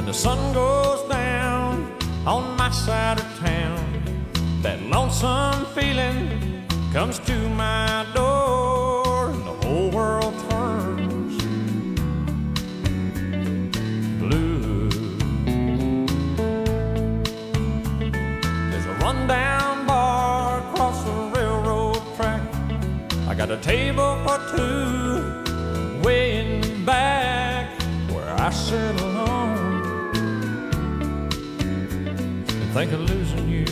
When the sun goes down on my side of town, that lonesome feeling comes to my door, and the whole world turns blue. There's a rundown bar across the railroad track. I got a table for two way in the back where I sit alone and think of losing you.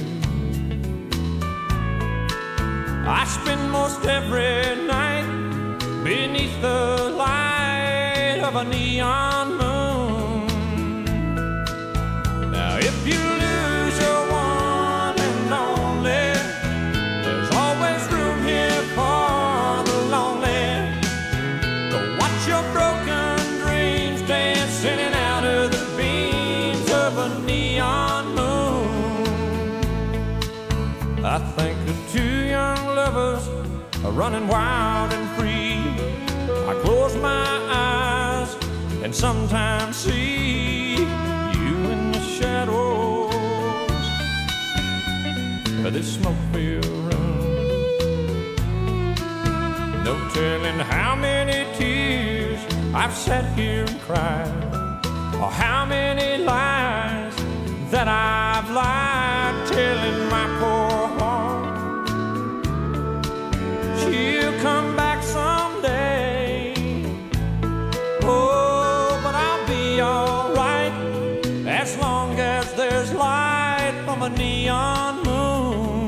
I spend most every night beneath the light of a neon moon. Now if you lose your one and only, there's always room here for the lonely to watch your broken dreams dance in and out of the beams of a neon moon. I think of two young lovers are running wild and free. I close my eyes and sometimes see you in the shadows of this smoke-filled room. No telling how many tears I've sat here and cried, or how many lies that I've lied, telling my poor heart she'll come back someday. Oh, but I'll be alright as long as there's light from a neon moon.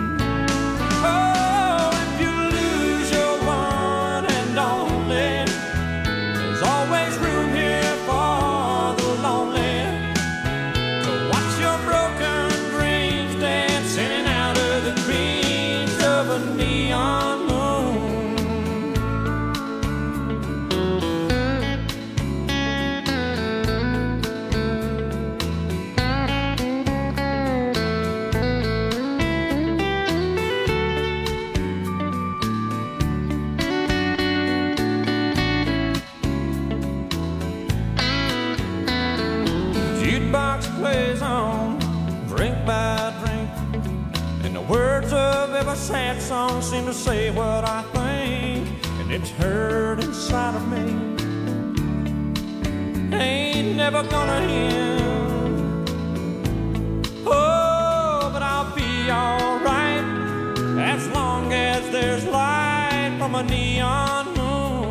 Oh, if you lose your one and only, there's always room here for the lonely to watch your broken dreams dance in and out of the beams of a neon moon. Jukebox plays on, drink by drink, and the words of every sad song seem to say what I think, and it's hurt inside of me. Ain't never gonna end. Oh, but I'll be alright as long as there's light from a neon moon.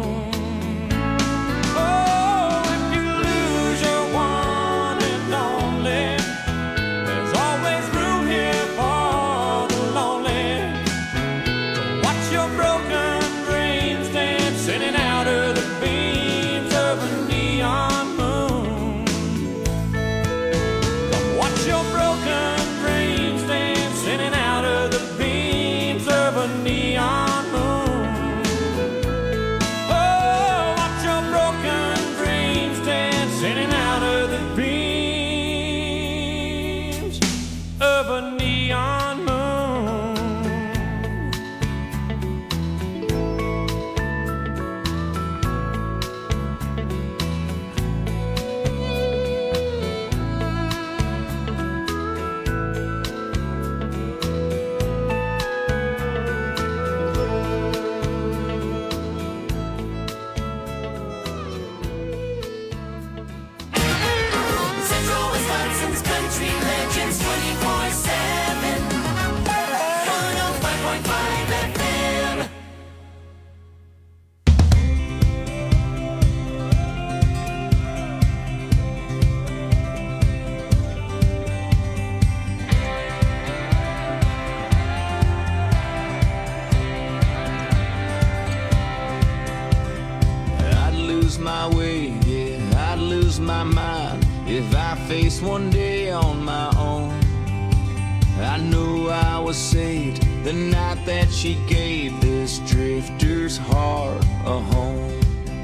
Oh, if you lose your one and only, there's always room here for the lonely to watch your broken dreams dance in and out of the beams of a neon moon. Come watch your broken dreams dance in and out of the beams of a neon moon. Oh, watch your broken dreams dance in and out of the beams of a neon moon. Central Wisconsin's country legends 24/7. 105.5 FM. I'd lose my way, yeah, I'd lose my mind if I faced one day on my own. I knew I was saved the night that she gave this drifter's heart a home.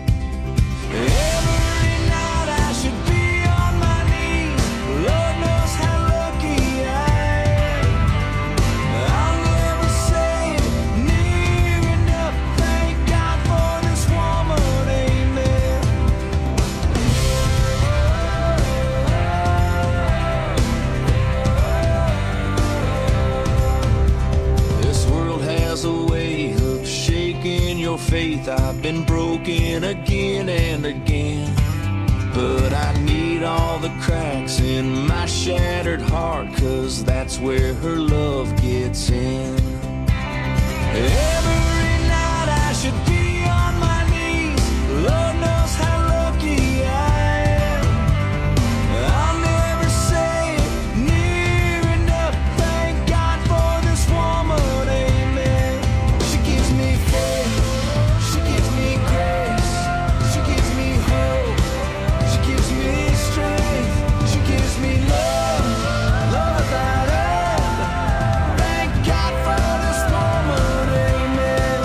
Every night I should be on my knees, Lord knows how lucky I am. I'll never say it near enough, thank God for this woman, amen. faith, I've been broken again and again. But I need all the cracks in my shattered heart, 'cause that's where her love gets in. Every night I should be on my knees, Lord knows how lucky I am. I'll never say it near enough, thank God for this woman, amen. She gives me faith, she gives me grace, she gives me hope, she gives me strength, she gives me love, love without end. Thank God for this woman, amen.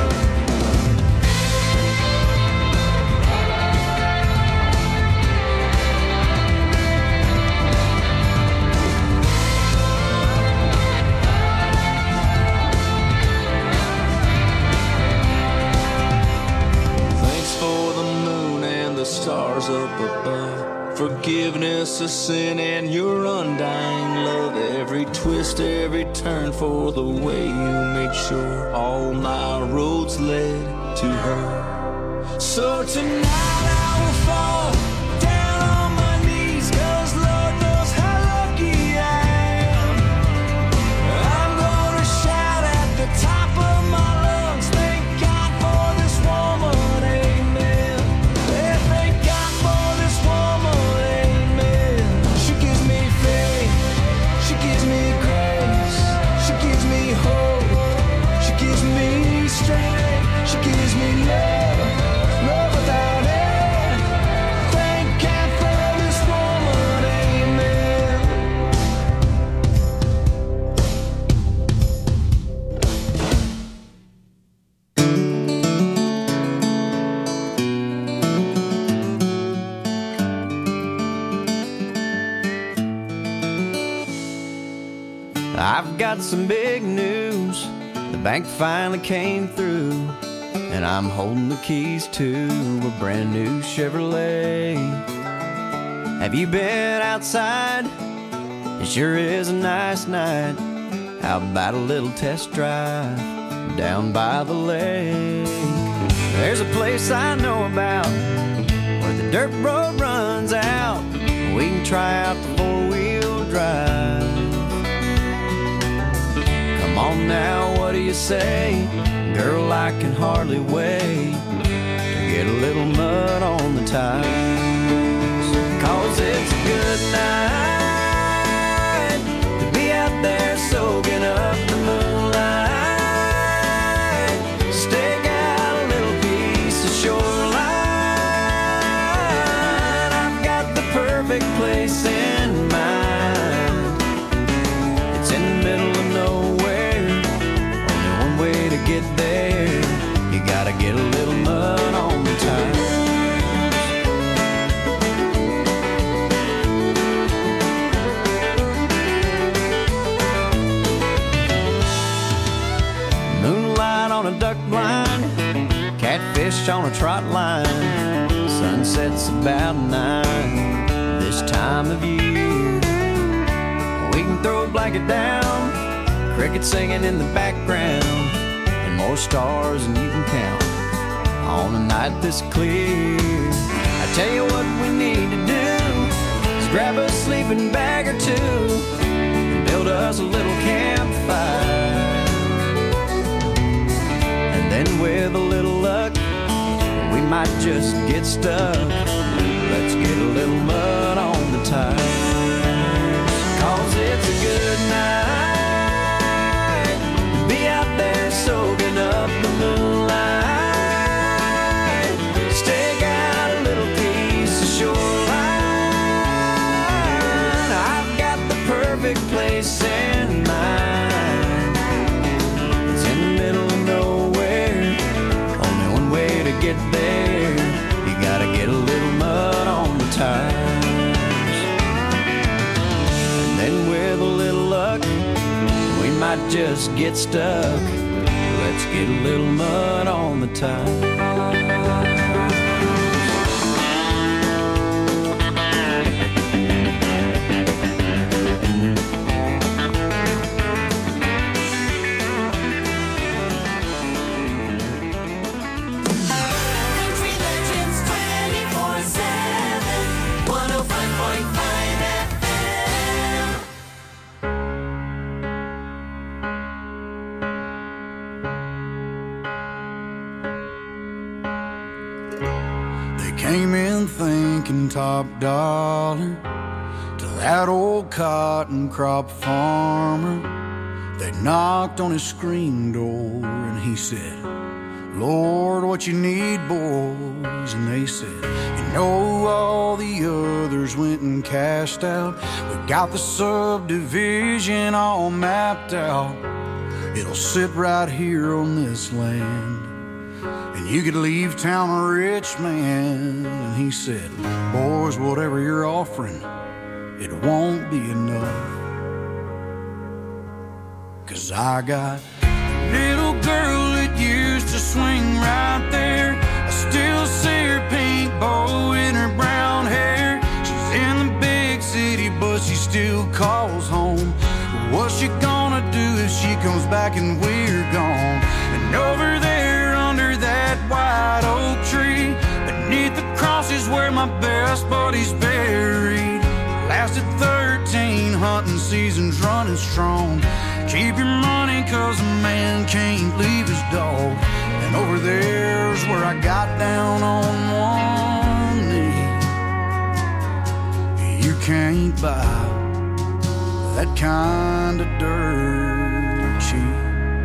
Thanks for the moon and the stars up above, forgiveness of sin and your undying love. Every twist, every turn, for the way you made sure all my roads led to her. So tonight I will fall down on my knees, 'cause Lord knows how lucky I am. I'm gonna shout at the top of my lungs, thank God for this woman, amen. Yeah, thank God for this woman, amen. She gives me faith, she gives me grace, she gives me hope, she gives me strength, she gives me love, love without end. Thank God for this woman, amen. I've got some big news. The bank finally came through, and I'm holding the keys to a brand new Chevrolet. Have you been outside? It sure is a nice night. How about a little test drive down by the lake? There's a place I know about where the dirt road runs out. We can try out the four-wheel drive. Come on now, what do you say? Girl, I can hardly wait to get a little mud on the tires. 'Cause it's a good night to be out there soaking up the moonlight. Stake out a little piece of shoreline. I've got the perfect place in mind. It's in the middle of nowhere, only one way to get there. You gotta get a little mud on the tires. Moonlight on a duck blind, catfish on a trot line. Sunset's about 9 this time of year. We can throw a blanket down, crickets singing in the background, and more stars than you can count on a night this clear. I tell you what we need to do is grab a sleeping bag or two and build us a little campfire. And then with a little luck, we might just get stuck. Let's get a little mud on the tires. 'Cause it's a good night to be out there soaking up the moonlight. Stake out a little piece of shoreline. I've got the perfect place in mind. It's in the middle of nowhere, only one way to get there. You gotta get a little mud on the tires. And then with a little luck, we might just get stuck. Let's get a little mud on the tires. came in thinking top dollar to that old cotton crop farmer. They knocked on his screen door and he said, Lord, what you need, boys? And they said, you know, all the others went and cashed out. We got the subdivision all mapped out. It'll sit right here on this land, and you could leave town a rich man. And he said, boys, whatever you're offering, it won't be enough. 'Cause I got a little girl that used to swing right there. I still see her pink bow in her brown hair. She's in the big city, but she still calls home. What's she gonna do if she comes back and we're gone? And over there under that white oak tree, beneath the cross is where my best buddy's buried. Lasted 13 hunting seasons running strong. Keep your money 'cause a man can't leave his dog. And over there's where I got down on one knee. You can't buy that kind of dirt cheap.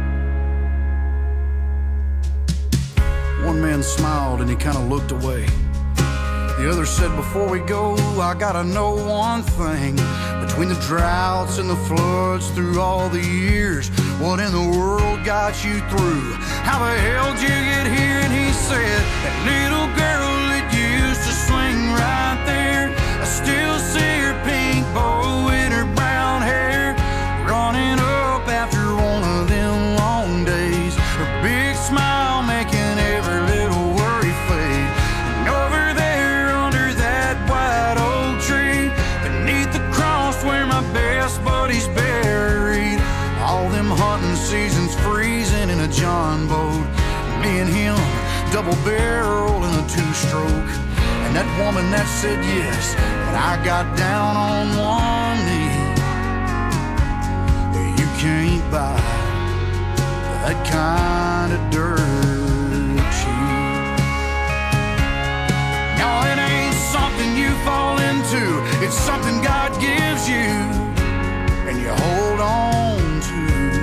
One man smiled and he kind of looked away. The other said, before we go, I gotta know one thing. Between the droughts and the floods through all the years, what in the world got you through? How the hell did you get here? And he said, that little girl that used to swing right there, I still see her pink bow in her brown hair, running up after one of them long days. Her big smile making every little worry fade. And over there under that white oak tree, beneath the cross where my best buddy's buried, all them hunting seasons freezing in a John boat, me and him double barrel in a two-stroke. And that woman that said yes when I got down on one knee. You can't buy that kind of dirt cheap. No, it ain't something you fall into. It's something God gives you and you hold on to.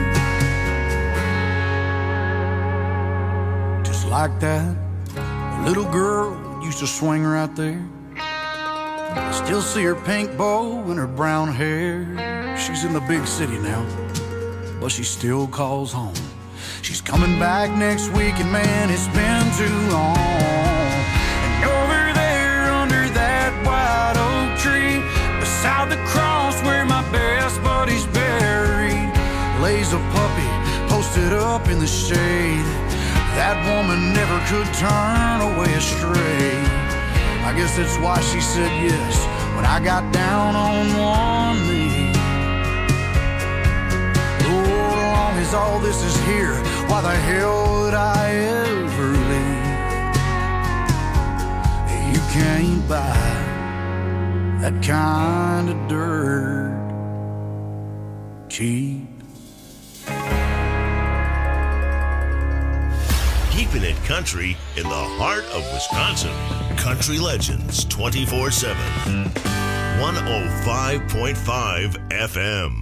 Just like that, a little girl used to swing right there. I still see her pink bow and her brown hair. She's in the big city now, but she still calls home. She's coming back next week, and man, it's been too long. And over there under that white oak tree, beside the cross where my best buddy's buried, lays a puppy posted up in the shade. That woman never could turn away astray. I guess that's why she said yes when I got down on one knee. Oh, as long as all this is here, why the hell would I ever leave? You can't buy that kind of dirt cheap. Keeping it country in the heart of Wisconsin. Country Legends 24/7. 105.5 FM.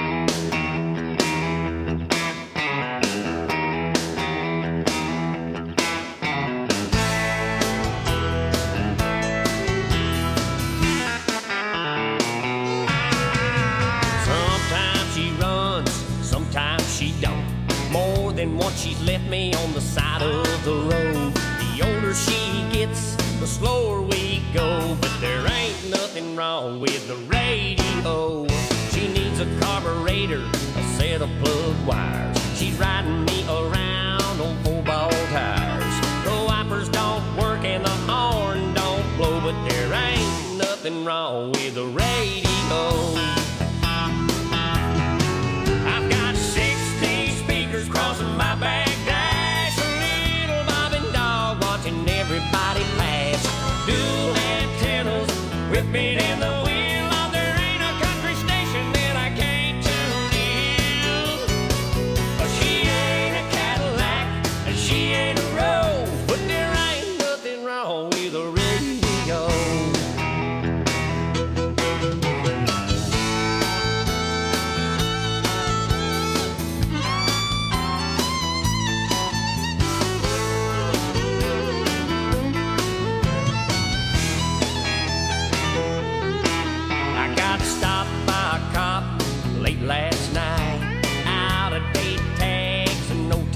Sometimes she runs, sometimes she don't. More than once she's left me on the side of the road. The older she gets, the slower we go. But there ain't nothing wrong with the radio. She needs a carburetor, a set of plug wires. She's riding me around on 4-ball tires. The wipers don't work and the horn don't blow. But there ain't nothing wrong with the radio. I've got 60 speakers crossing my back dash, a little bobbing dog watching everybody pass. Dual antennas with me in the wheel. Oh, there ain't a country station that I can't tune in. She ain't a Cadillac and she ain't a Rose, but there ain't nothing wrong with a radio.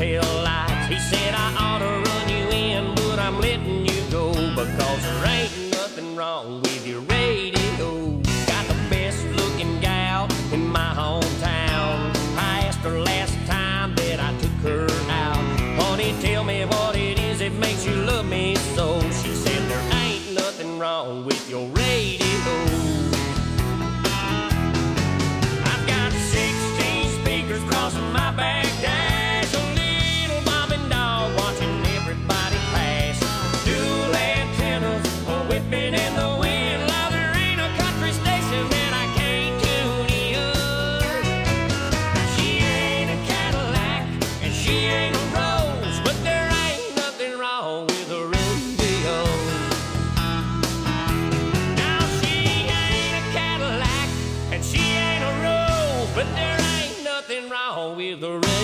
tail lights. He said I ought to run you in, but I'm letting you go because there ain't nothing wrong with your radio. Got the best looking gal in my hometown. I asked her last time that I took her out, honey, tell me what it is that makes you love me so. She said there ain't nothing wrong with your radio. I've got 16 speakers crossing my back dash, a little bobbing dog watching everybody pass, dual antennas whipping in the wind. Now there ain't a country station that I can't tune in. She ain't a Cadillac and she ain't a Rose, but there ain't nothing wrong with a radio. Now she ain't a Cadillac and she ain't a Rose, but there ain't nothing wrong with the radio.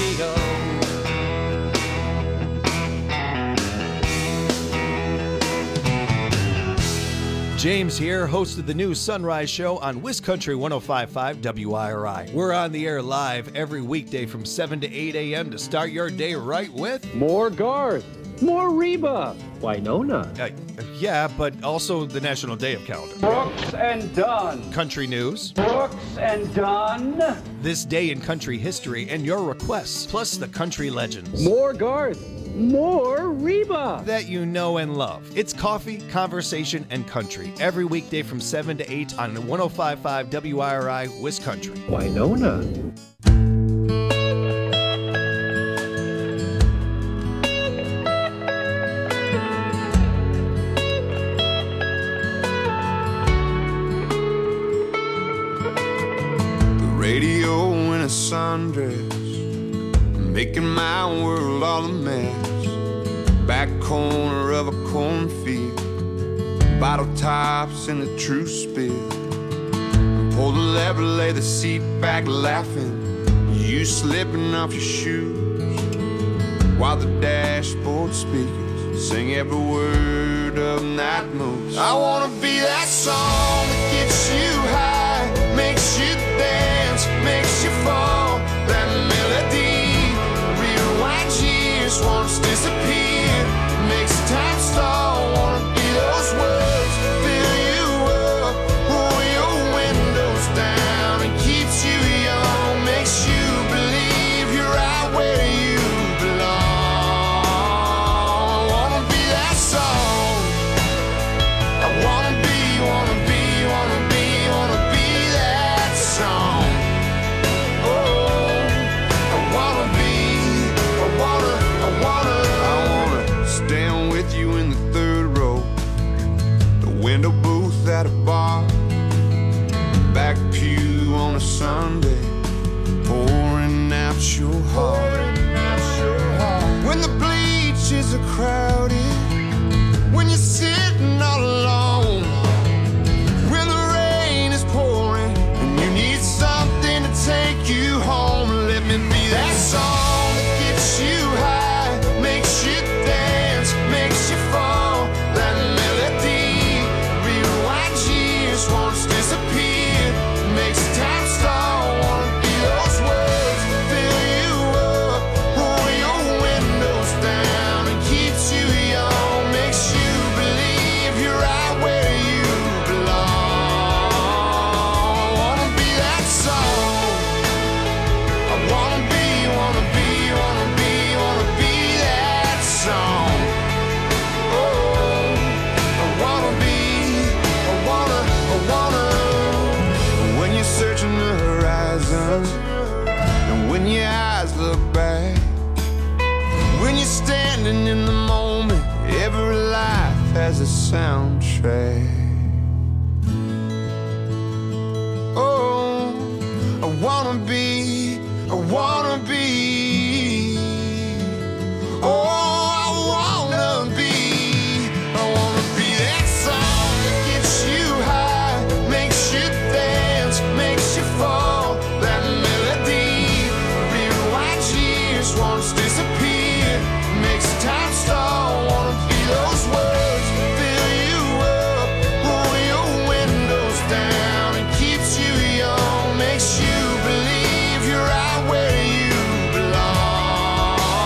James here, host of the new Sunrise Show on WisCountry 105.5 WIRI. We're on the air live every weekday from 7 to 8 a.m. to start your day right with... More Garth, more Reba, Winona. Yeah, but also the National Day of Calendar. Brooks and Dunn. Country news. Brooks and Dunn. This day in country history and your requests, plus the country legends. More Garth, more Reba. That you know and love. It's coffee, conversation, and country. Every weekday from 7 to 8 on 105.5 WIRI, WisCountry. Winona. Radio in a sundress, making my world all a mess. Back corner of a cornfield, bottle tops in a true spill. Pull the lever, lay the seat back laughing, you slipping off your shoes, while the dashboard speakers sing every word of Night Moves. I wanna be that song that gets you high, makes you dance, makes you fall. That melody rewinds years, once disappeared, makes time stall. Wanna be those words, fill you up, roll your windows down, and keeps you young, makes you believe you're right where you belong. I wanna be that song. I wanna be that song. Oh, I wanna stand with you in the third row, the window booth at a bar, back pew on a Sunday, pouring out your heart. When the bleachers are crowded, when you're sitting all alone, when the rain is pouring and you need something to take you home, let me be that song that gets you high, makes you dance, makes you fall. That melody rewinds years, once disappeared, makes time stall. Wanna be those words, fill you up, roll your windows down, and keeps you young, makes you believe you're right where you belong. I wanna be that song. I wanna be that song. Oh, I wanna. When you're searching the horizon, and when your eyes look back, when you're standing in the moment, every life has a soundtrack. Oh, I wanna be. Oh, I wanna be that song that gets you high, makes you dance, makes you fall. That melody rewinds years, once disappeared, makes time stall. Wanna be those words, fill you up, roll your windows down, and keeps you young, makes you believe you're right where you belong.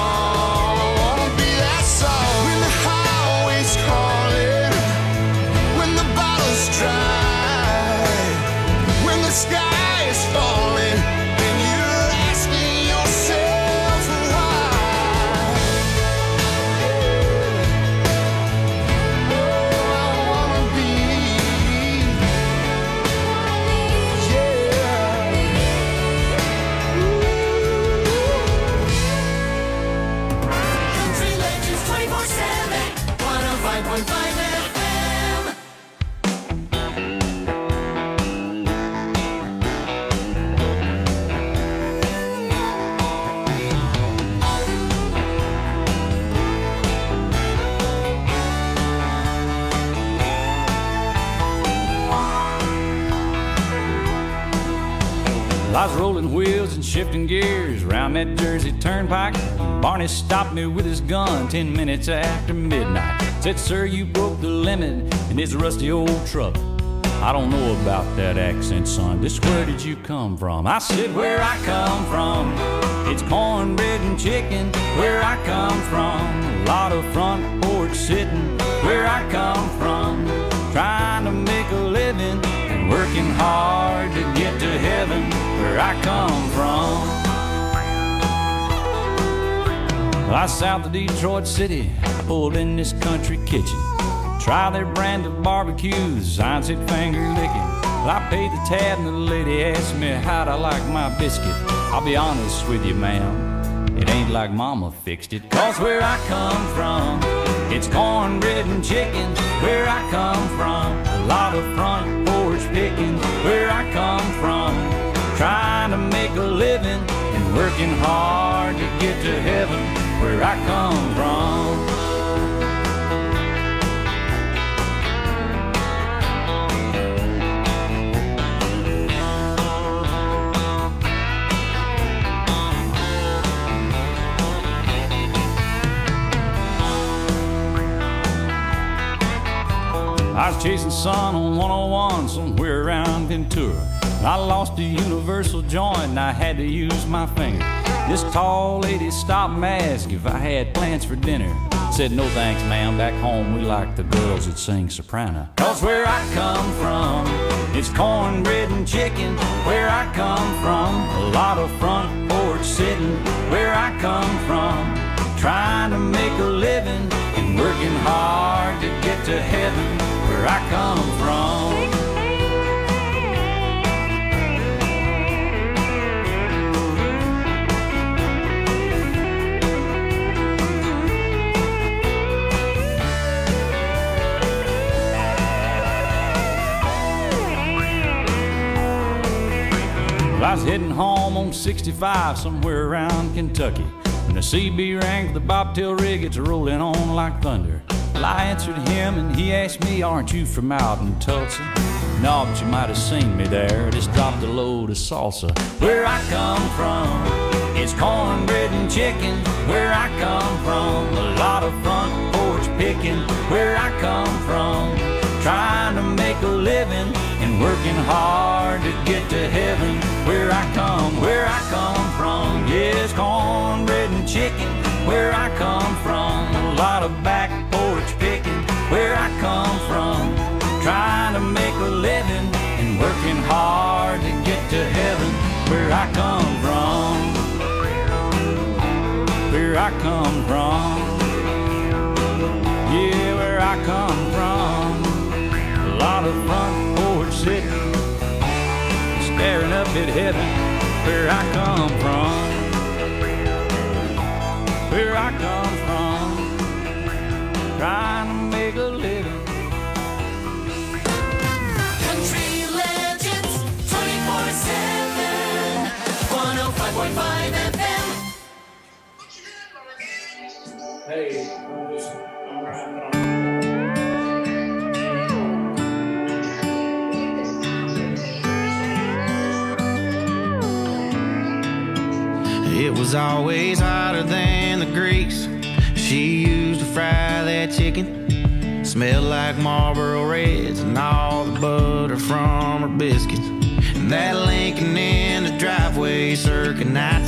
shifting gears round that Jersey turnpike. Barney stopped me with his gun 10 minutes after midnight. Said, sir, you broke the limit in this rusty old truck. I don't know about that accent, son. Just where did you come from? I said, where I come from, it's cornbread and chicken. Where I come from, a lot of front porch sitting. Where I come from, trying to make a living and working hard to get to heaven. Where I come from. I south of Detroit City, pulled in this country kitchen. Try their brand of barbecues, I said finger licking. Well, I paid the tab and the lady asked me how'd I like my biscuit. I'll be honest with you, ma'am, it ain't like mama fixed it. Cause where I come from, it's cornbread and chicken. Where I come from, a lot of front porch picking. Where I come from, trying to make a living and working hard to get to heaven. Where I come from. I was chasing sun on 101 somewhere around Ventura. I lost a universal joint and I had to use my finger. This tall lady stopped and asked if I had plans for dinner. Said, no thanks, ma'am, back home we like the girls that sing soprano. Cause where I come from, it's cornbread and chicken. Where I come from, a lot of front porch sitting. Where I come from, trying to make a living and working hard to get to heaven. Where I come from. I was heading home on 65 somewhere around Kentucky when the CB rang for the bobtail rig. It's rolling on like thunder. Well, I answered him and he asked me, aren't you from out in Tulsa? No, but you might have seen me there. Just dropped a load of salsa. Where I come from, it's cornbread and chicken. Where I come from, a lot of front porch picking. Where I come from, trying to make a living and working hard to get to heaven. Where I come from, yes, cornbread and chicken. Where I come from, a lot of back porch picking. Where I come from, trying to make a living and working hard to get to heaven. Where I come from, where I come from, yeah, where I come from, a lot of front porch sitting, staring up at heaven. Where I come from, where I come from, trying to make a living. Country Legends 24/7 105.5 FM. Hey, it was always hotter than the grease she used to fry that chicken. Smelled like Marlboro Reds and all the butter from her biscuits. And that Lincoln in the driveway circa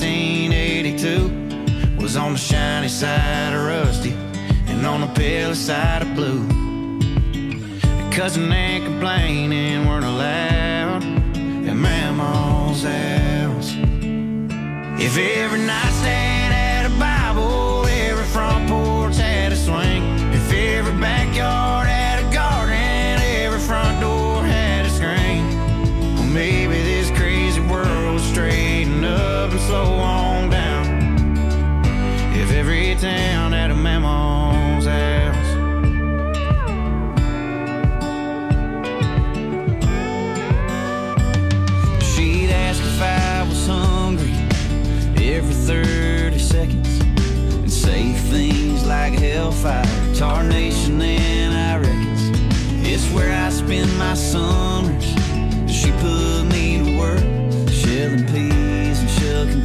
1982 was on the shiny side of rusty and on the pale side of blue. And cousin and complaining weren't allowed at Mama's house. If every nightstand had a Bible, every front porch had a swing. If every backyard had a garden, every front door had a screen. Well, maybe this crazy world would straighten up and slow on down if every town had a Mama's house. She'd ask if I was hungry every 30 seconds and say things like hellfire, tarnation, and I reckons it's where I spend my summers. She put me to work, shelling peas and shucking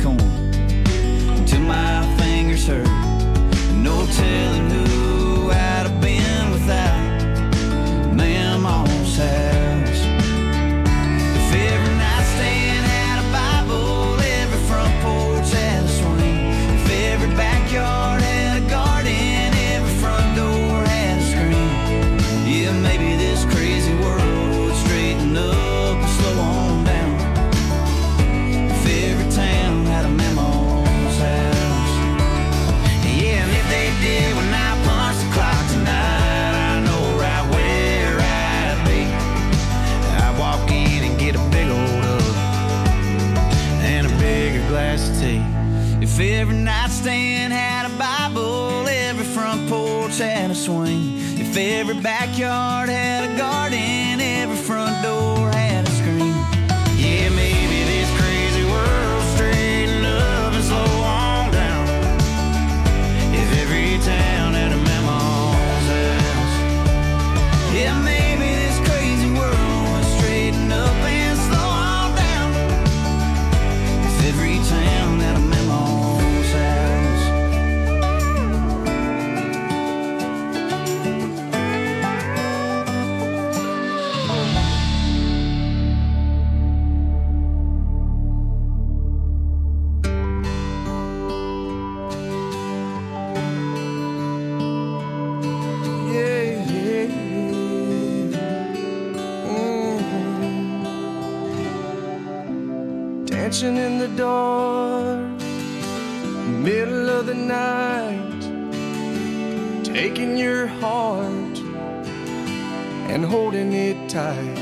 stand had a Bible, every front porch had a swing. If every backyard had a garden, every front door had a screen. Yeah, maybe this crazy world straighten up and slow on down. If every town had a mama's house. Yeah, maybe this crazy world would straighten up and slow on down. If every town had a mama's house. Dancing in the dark, middle of the night, taking your heart and holding it tight.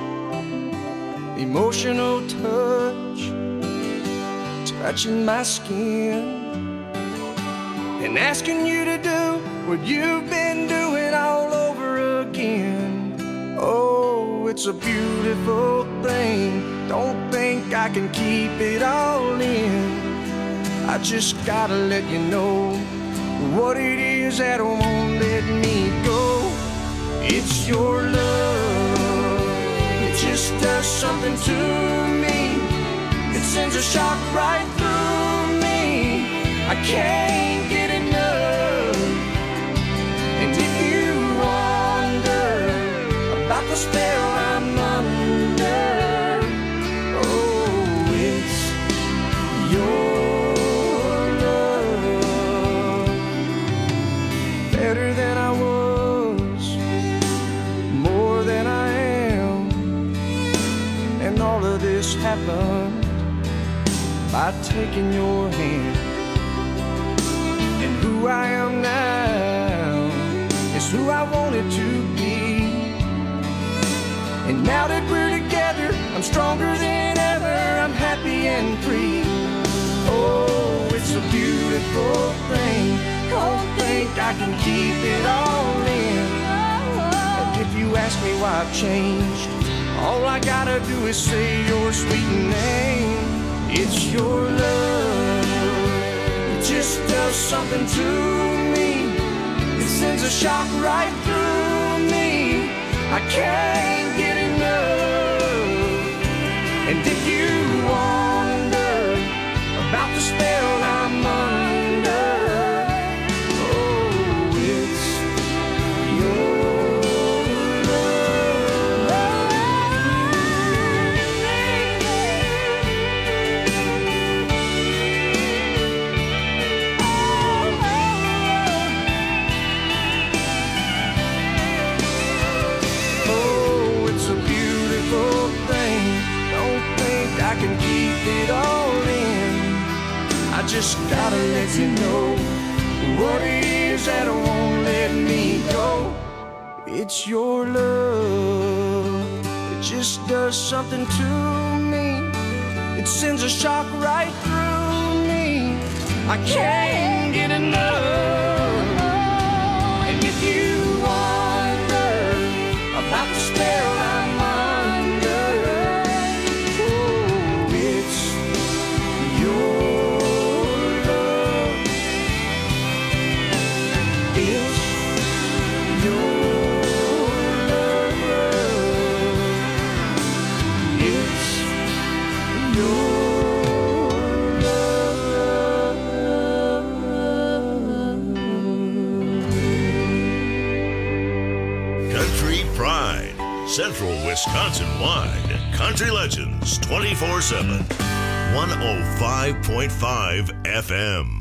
Emotional touch, touching my skin, and asking you to do what you've been doing all over again. Oh, it's a beautiful thing. Don't think I can keep it all in. I just gotta let you know what it is that won't let me go. It's your love. It just does something to me. It sends a shock right through me. I can't get enough. And if you wonder about the spell I'm under, better than I was, more than I am. And all of this happened by taking your hand. And who I am now is who I wanted to be. And now that we're together, I'm stronger than ever. I'm happy and free. Oh, it's a beautiful thing. Don't think I can keep it all in. And if you ask me why I've changed, all I gotta do is say your sweet name. It's your love. It just does something to me. It sends a shock right through me. I can't get enough. And if you wonder about the spell I'm under, oh, it's your oh, it's a beautiful thing. Don't think I can keep it all in. I just gotta let you know what it is that won't let me go. It's your love. It just does something to me. It sends a shock right through me. I can't get enough. And if you wonder about the spell I'm under, oh, it's your love. It's your love. It's your Country Pride, Central Wisconsin-wide. Country Legends 24/7. 105.5 FM.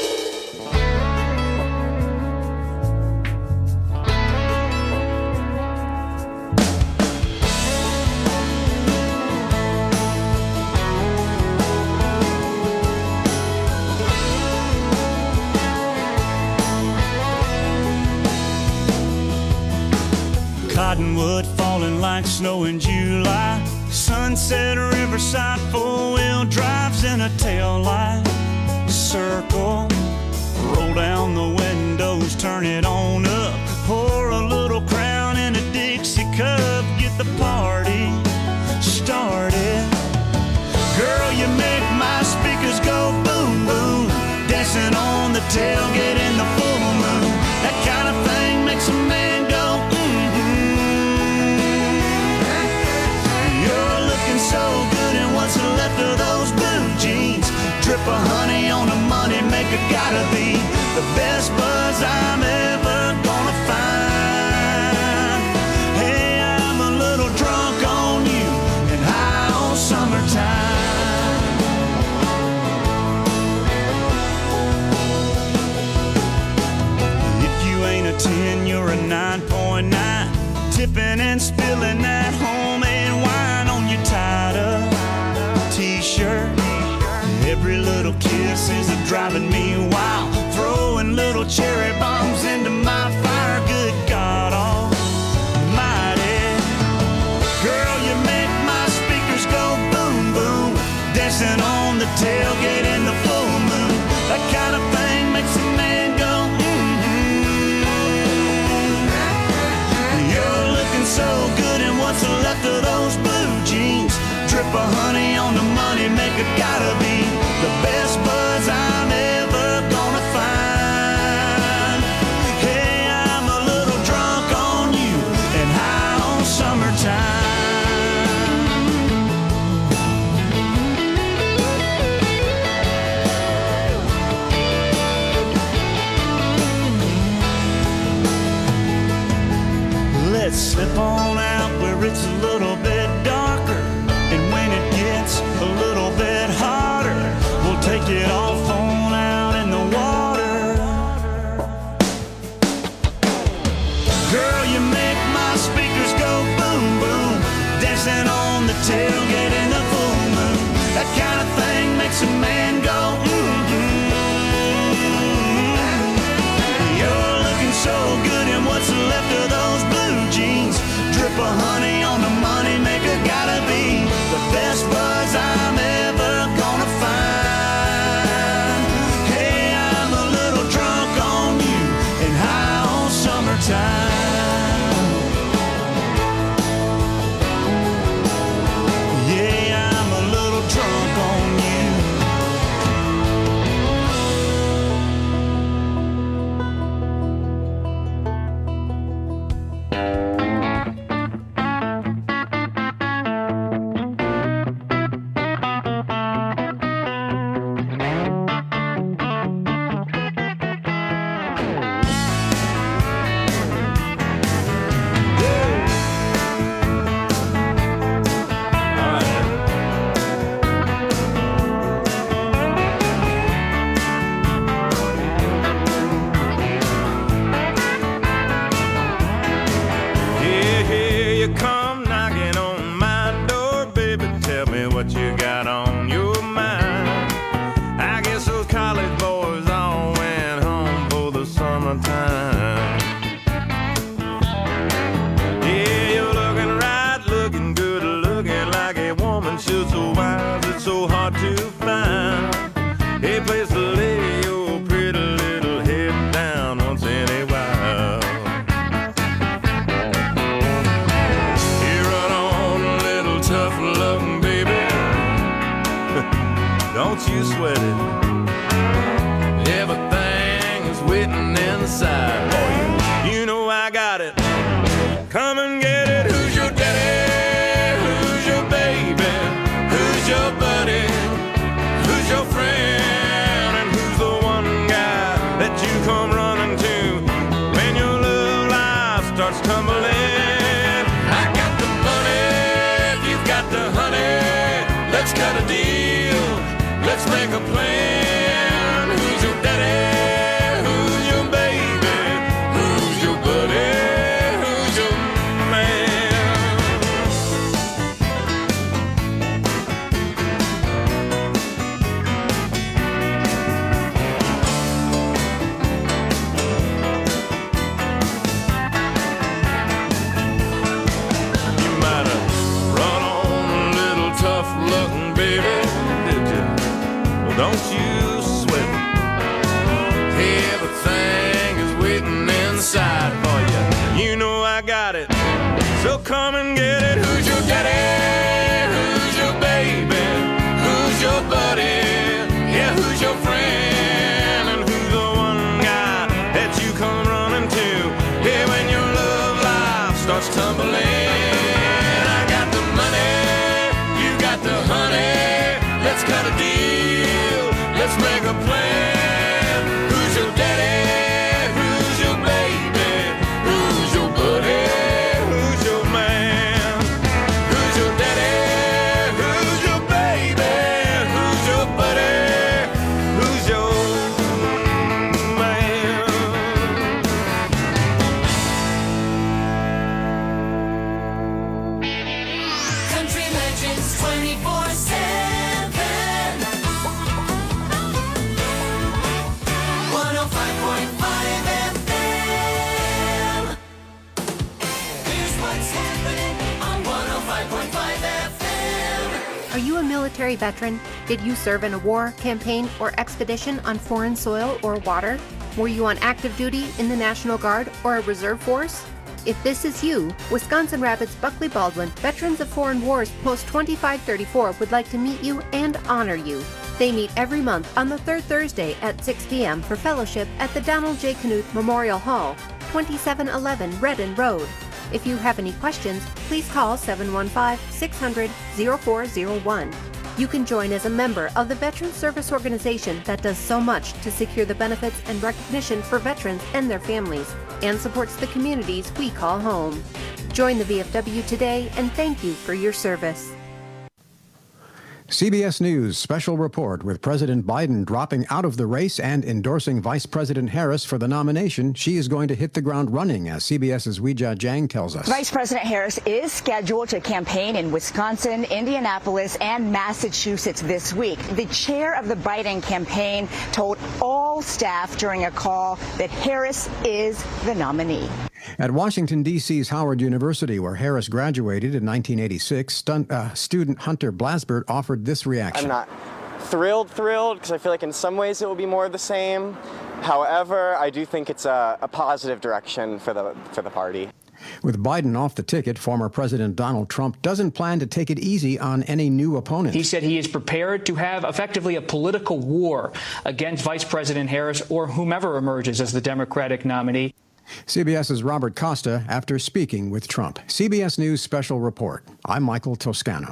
Cottonwood falling like snow in July. Sunset Riverside, four-wheel drives and a tail light. Circle the tailgate in the full moon. That kind of thing makes a man go, You're looking so good in what's left of those blue jeans. Drip of honey on the money maker, gotta be the best buzz I'm ever gonna find. Hey, I'm a little drunk on you and high on summertime. If you ain't a 10, you're a 9.9. Tipping and spilling that homemade wine on your tied-up t-shirt. Every little kiss is driving me wild. Throwing little cherry bombs into my fire. Good God almighty. Girl, you make my speakers go boom, boom. Dancing on the tailgate in the full moon. That kind of thing makes a man go, You're looking so good in what's left of those blue jeans. Drip of honey on the money maker, gotta be the best buzz I'm ever gonna find. Hey, I'm a little drunk on you and high on summertime. Let's slip on out where it's a little bit darker. And when it gets a little bit hotter, we'll take it off on out in the water. Girl, you make my speakers go boom, boom. Dancing on the tailgate in the full moon. That kind of thing makes a man go, You're looking so good in what's left of those blue jeans. Drip of honey on the money maker, gotta be the best buzz I'm ever gonna find. Hey, I'm a little drunk on you and high on summertime. Yeah, I'm a little drunk on you. Don't you sweat it. Everything is waiting inside for you. You know I got it. Come and get it. Who's your daddy? Who's your baby? Who's your buddy? Who's your friend? And who's the one guy that you come running to when your love life starts tumbling? I got the money, if you've got the honey. Let's cut a deal. Let's make a plan. Who's your daddy? Who's your baby? Who's your buddy? Who's your You might have run on a little tough looking baby. Don't you sweat. Everything is waiting inside for you. You know I got it. So come and get it. Who's your daddy? Who's your baby? Who's your buddy? Yeah, who's your friend? And who's the military veteran? Did you serve in a war, campaign, or expedition on foreign soil or water? Were you on active duty in the National Guard or a reserve force? If this is you, Wisconsin Rapids Buckley Baldwin Veterans of Foreign Wars Post 2534 would like to meet you and honor you. They meet every month on the third Thursday at 6 p.m. for fellowship at the Donald J. Knuth Memorial Hall, 2711 Redden Road. If you have any questions, please call 715-600-0401. You can join as a member of the Veterans Service Organization that does so much to secure the benefits and recognition for veterans and their families, and supports the communities we call home. Join the VFW today, and thank you for your service. CBS News special report with President Biden dropping out of the race and endorsing Vice President Harris for the nomination. She is going to hit the ground running, as CBS's Weijia Jiang tells us. Vice President Harris is scheduled to campaign in Wisconsin, Indianapolis, and Massachusetts this week. The chair of the Biden campaign told all staff during a call that Harris is the nominee. At Washington, D.C.'s Howard University, where Harris graduated in 1986, student Hunter Blasberg offered this reaction. I'm not thrilled, because I feel like in some ways it will be more of the same. However, I do think it's a positive direction for the party. With Biden off the ticket, former President Donald Trump doesn't plan to take it easy on any new opponent. He said he is prepared to have effectively a political war against Vice President Harris or whomever emerges as the Democratic nominee. CBS's Robert Costa after speaking with Trump. CBS News special report. I'm Michael Toscano.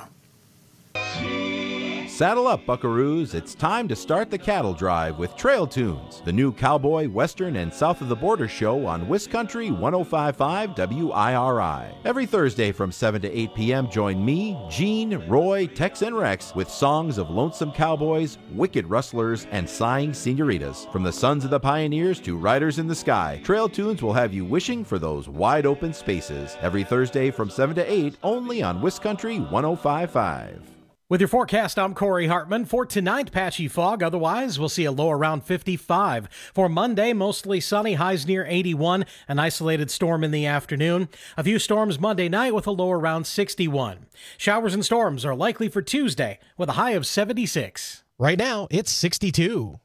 Saddle up, buckaroos. It's time to start the cattle drive with Trail Tunes, the new cowboy, western, and south of the border show on WisCountry 105.5 WIRI. Every Thursday from 7 to 8 p.m., join me, Gene, Roy, Tex, and Rex with songs of lonesome cowboys, wicked rustlers, and sighing senoritas. From the sons of the pioneers to riders in the sky, Trail Tunes will have you wishing for those wide open spaces. Every Thursday from 7 to 8, only on WisCountry 105.5. With your forecast, I'm Corey Hartman. For tonight, patchy fog. Otherwise, we'll see a low around 55. For Monday, mostly sunny, highs near 81. An isolated storm in the afternoon. A few storms Monday night with a low around 61. Showers and storms are likely for Tuesday with a high of 76. Right now, it's 62.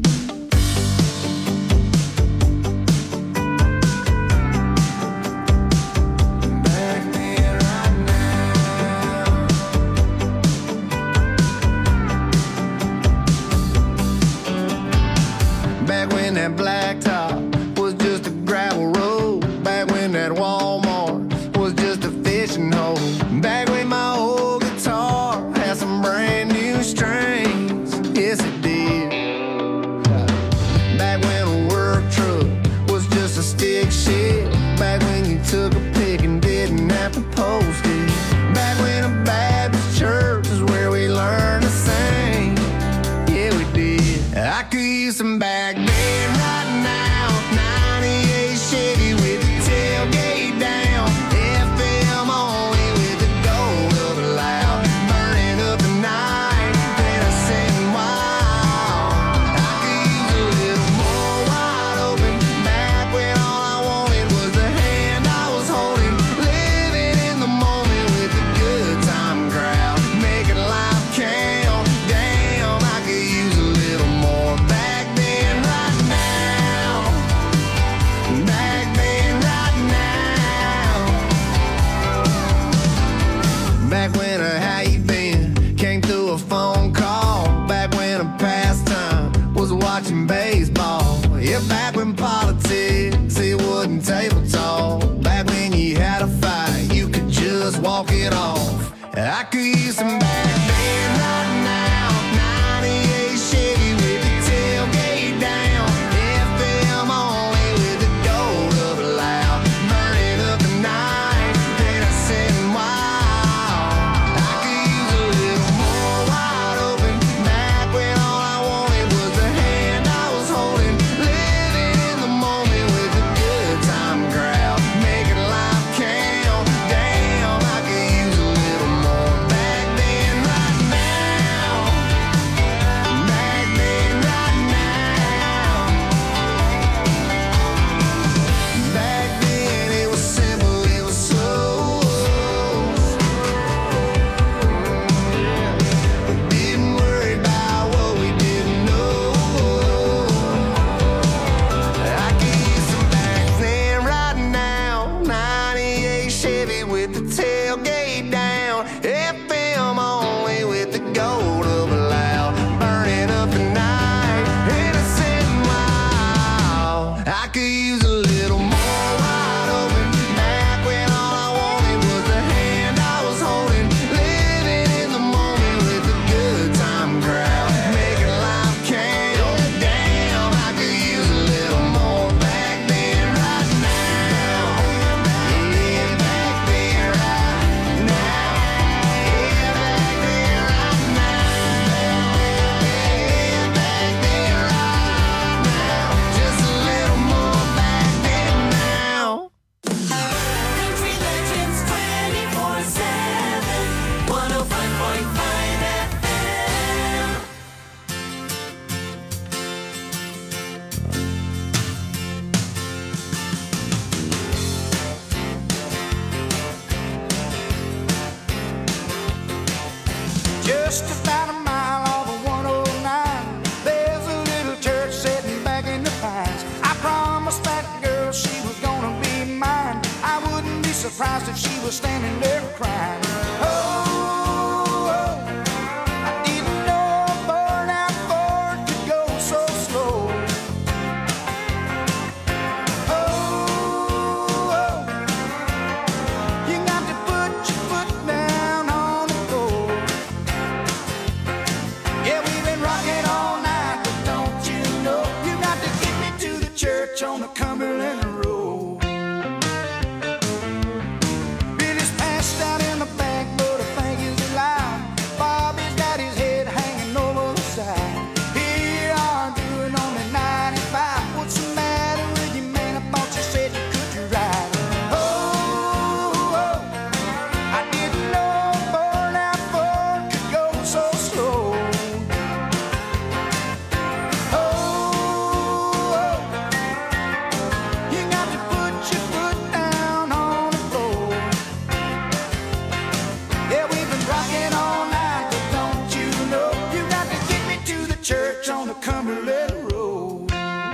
That blacktop was just a gravel road. Back when that Walmart was just a fishing hole. Back when my old guitar had some brand new strings. Yes, it did. Back when a work truck was just a stick shift. Back when you took a pick and didn't have to post it. Back when a Baptist church is where we learned to sing. Yeah, we did. I could use some back then. Chevy with the tailgate down, FM only with the gold of it loud, burning up the night, then I sing wild. I could use a little more wide open, back when all I wanted was the hand I was holding, living in the moment with the good time crowd, making life count. Damn, I could use a little more back then, right now. Back when a how you been came through a phone call. Back when a pastime was watching baseball. Yeah, back when politics, it wasn't table talk. Back when you had a fight, you could just walk it off. I could use some back then right now. 98 Chevy with the tailgate down, FM only with the gold of it loud, burning up the night, then I sing wild. Back then. church on the Cumberland Road. Billy's passed out in the back, but I think he's alive. Bobby's got his head hanging over the side. Here you are doing only 95. What's the matter with you, man? I thought you said you could ride. Oh, I didn't know burnout Ford could go so slow. You got to put your foot down on the floor. Yeah, we've been rocking all night, but don't you know you got to get me to the church on the Cumberland Road.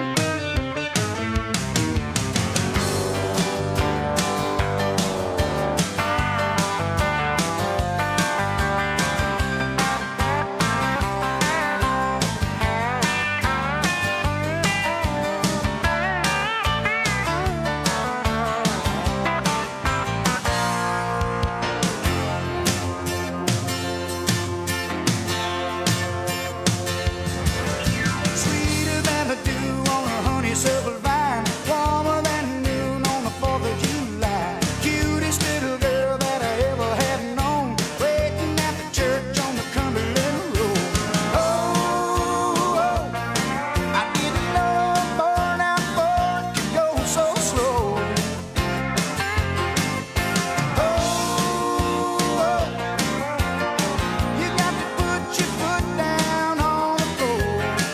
Sweeter than the dew on a honeysuckle vine, warmer than noon on the 4th of July. Cutest little girl that I ever had known, waiting at the church on the Cumberland Road. Oh, I didn't know burnout Ford could go so slow. Oh, you got to put your foot down on the floor.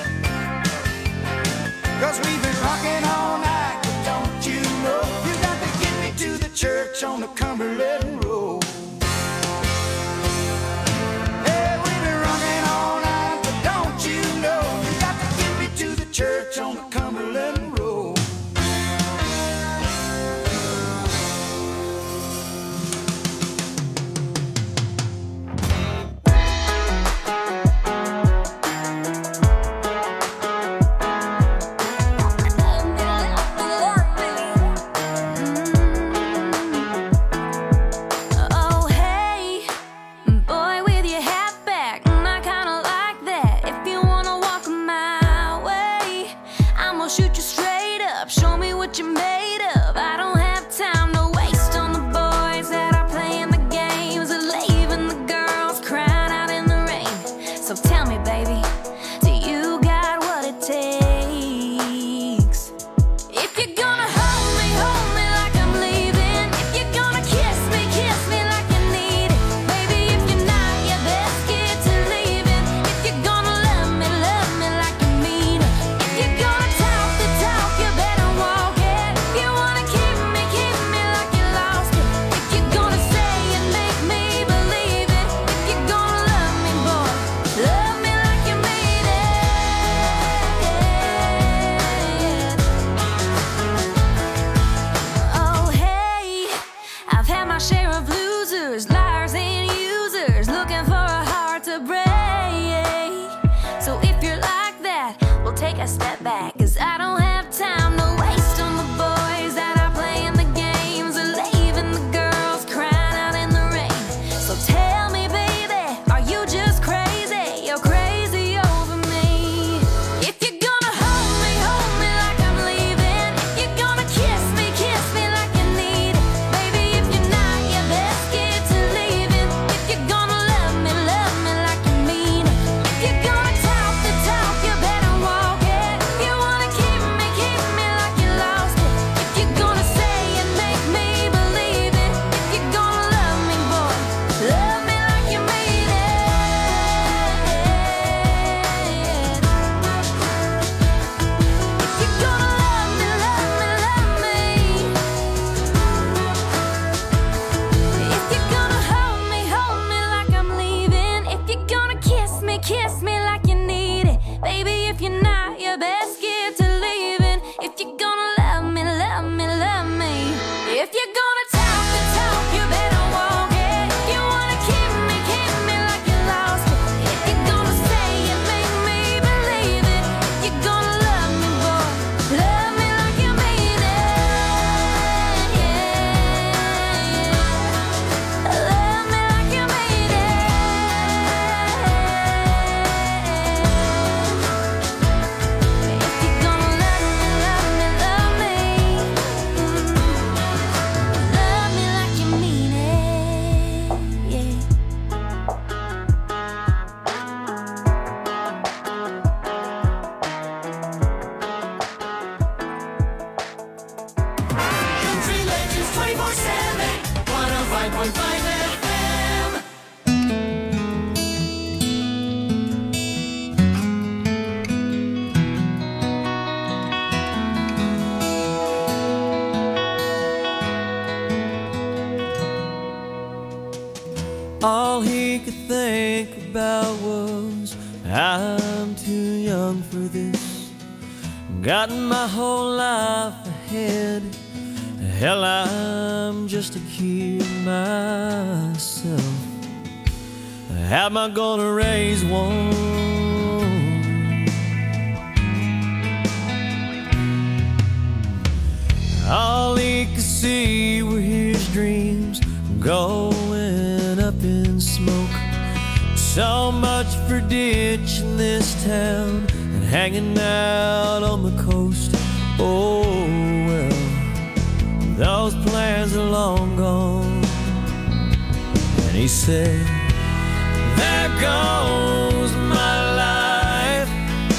'Cause we've been rocking all night, but don't you know you got to get me to the church on the Cumberland Road. Yeah, we've been rocking all night, but don't you know you got to get me to the church on the Cumberland Road. Oh, hey, boy with your hat back, I kinda like that. If you wanna walk my way, I'ma shoot you straight up, show me what you're made of. I don't have time to waste on the boys that are playing the games and leaving the girls crying out in the rain. So tell me, baby, do you got what it takes? If you're gonna hold me like I'm leaving. If you're gonna kiss me like you need it. Baby, if you're not, you best get to leaving. If you're gonna love me like you mean it. If you're gonna talk the talk, you better walk it. If you wanna keep me like you lost it. If you're gonna say and make me believe it. If you're gonna love me, boy, love me like you mean it. Oh, hey, I've had my share of losers, liars and users, looking for a heart to break. So if you're like that, we'll take a step back, 'cause I don't have time to waste on the boys that are playing the games and leaving the girls crying out in the rain. So tell me, baby, are you just crazy? You're crazy over me. If you're gonna hold me like I'm leaving. If you're gonna kiss me like you need it. Baby, if you're not, you best get to leaving. If you're gonna love me like you mean it. If you're gonna talk the talk, you better walk it. If you wanna All he could think about was, I'm too young for this. Got my whole life ahead. Hell, I'm just a kid myself. How am I gonna raise one? All he could see were his dreams going up in smoke. So much for ditching this town and hanging out on the coast. Oh well, those plans are long gone. And he said, there goes my life.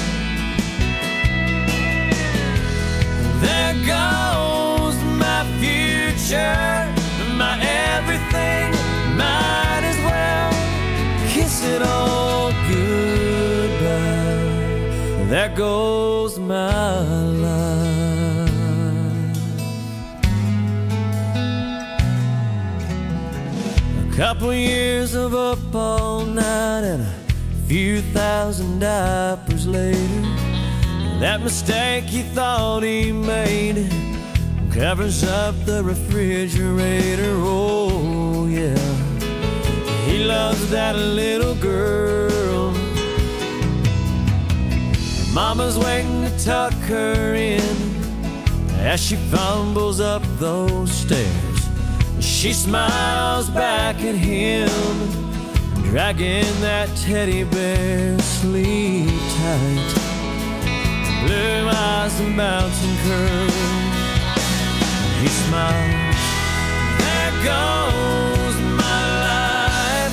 There goes my future, my everything. Might as well kiss it all goodbye. There goes my life. A couple years of up all night and a few thousand diapers later, that mistake he thought he made covers up the refrigerator. Oh yeah, he loves that little girl. Mama's waiting to tuck her in as she fumbles up those stairs. She smiles back at him, dragging that teddy bear. Sleep tight, blue eyes and bouncing curls. He smiles, there goes my life.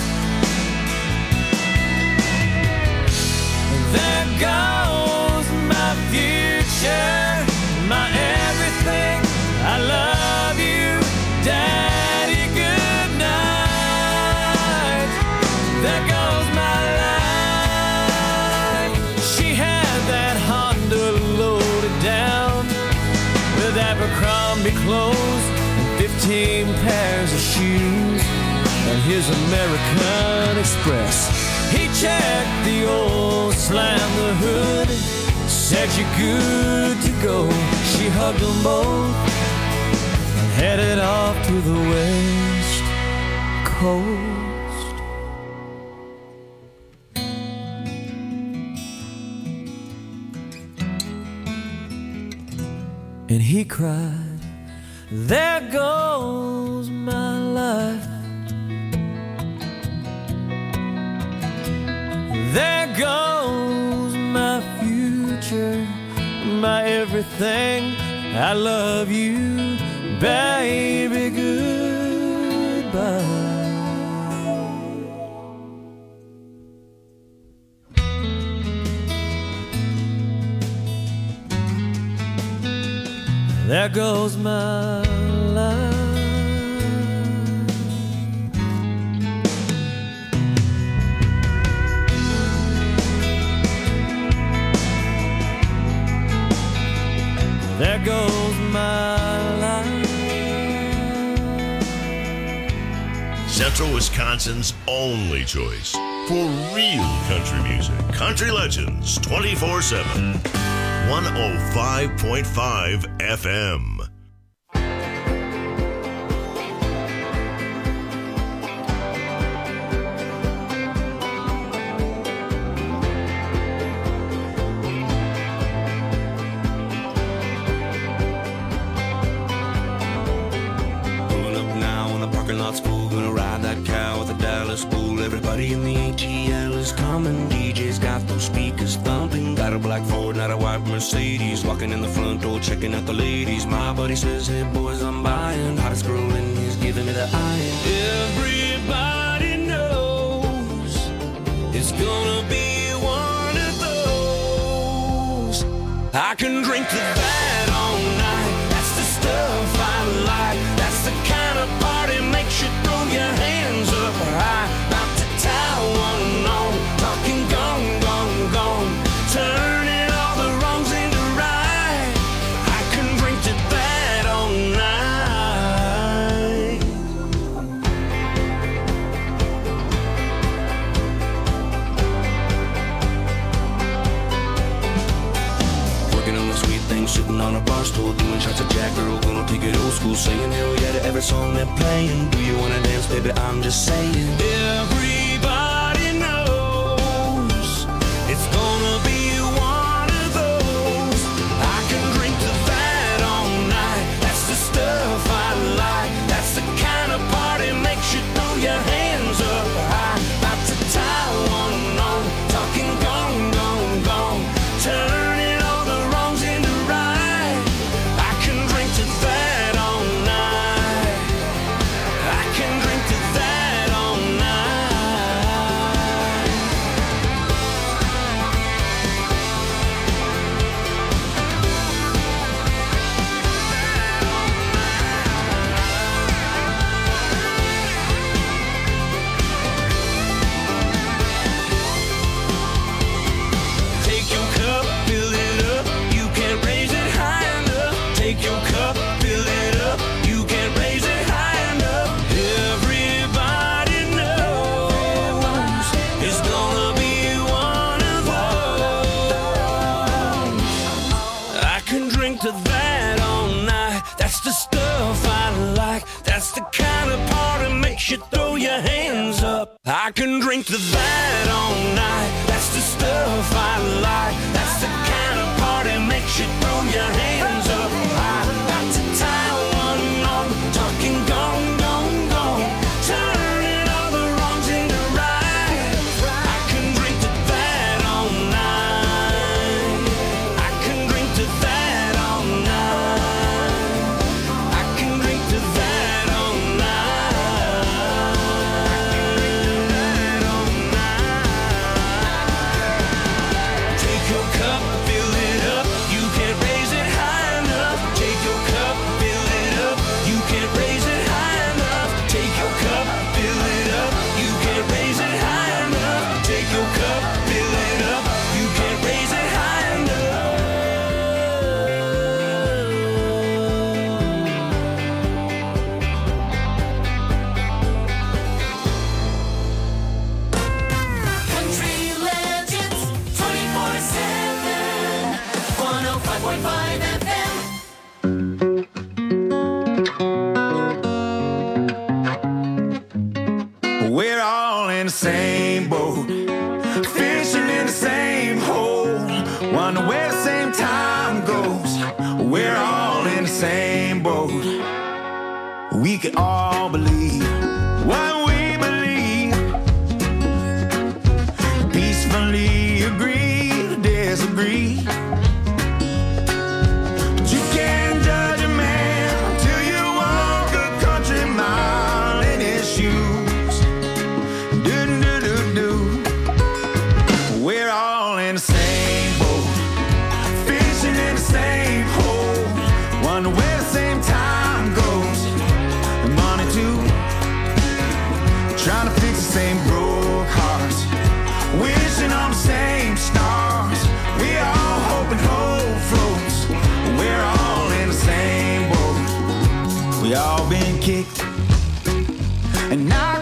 There goes my future, my everything. I love you, Daddy, good night. There goes my life. She had that Honda loaded down with Abercrombie clothes and 15 pairs of shoes and his American Express. He checked the oil, slammed the hood, said you're good to go. She hugged them both and headed off to the West Coast. And he cried, there goes my life. There goes my future, my everything. I love you, baby, goodbye. There goes my life. There goes my life. Central Wisconsin's only choice for real country music. Country Legends 24/7. 105.5 FM. Everybody in the ATL is coming. DJ's got those speakers thumping. Got a black Ford, not a white Mercedes. Walking in the front door, checking out the ladies. My buddy says, hey boys, I'm buying. Hottest girl in he's giving me the iron. Everybody knows it's gonna be one of those. I can drink to that all night. That's the stuff I like. That's the kind of party makes you throw your around a bar stool, doing shots of Jack, girl, gonna take it old school, saying hell yeah to every song they're playing. Do you wanna dance, baby? I'm just saying. Everybody knows it's gonna be one of those. I can drink to that all night. That's the stuff I like. That's the kind of party makes you throw your hands up high. About to tie one on, talking gone, gone, gone, turning all the wrongs into right. I can drink to that all night. I can drink to that all night. Take your cup, fill it up. You can't raise it high enough. Take your cup, fill it up. You can't raise it high enough. Everybody knows it's gonna be one of those. I can drink to that all night. That's the stuff I like. That's the kind of party makes you throw your hands up. I can drink to that all night. That's the stuff I like. That's the kind of party makes you throw your hands up. I'm about to tie one on, talking gone, gone, gone, turning all the wrongs into right. I can drink to that all night. I can drink to that all night. I can drink to that all night. Take your cup, fill it up. You can't raise it high enough. Take your cup, fill it up. You can't raise it high enough. Take your cup, fill it up. You can't raise it high enough. Take your cup, fill it up. You can't raise it high enough. Country Legends 24/7. 105.5 FM. We're all in the same boat, fishing in the same hole, wonder where the same time goes. We're all in the same boat. We can all believe what we believe, peacefully agree to disagree. But you can't judge a man till you walk a country mile in his shoes. Do-do-do-do. We're all in the same boat, fishing in the same hole, wonder where the same time goes. And money too, trying to fix the same broke hearts, wishing on the same stars. We all hoping hope floats. We're all in the same boat. We all been kicked, and now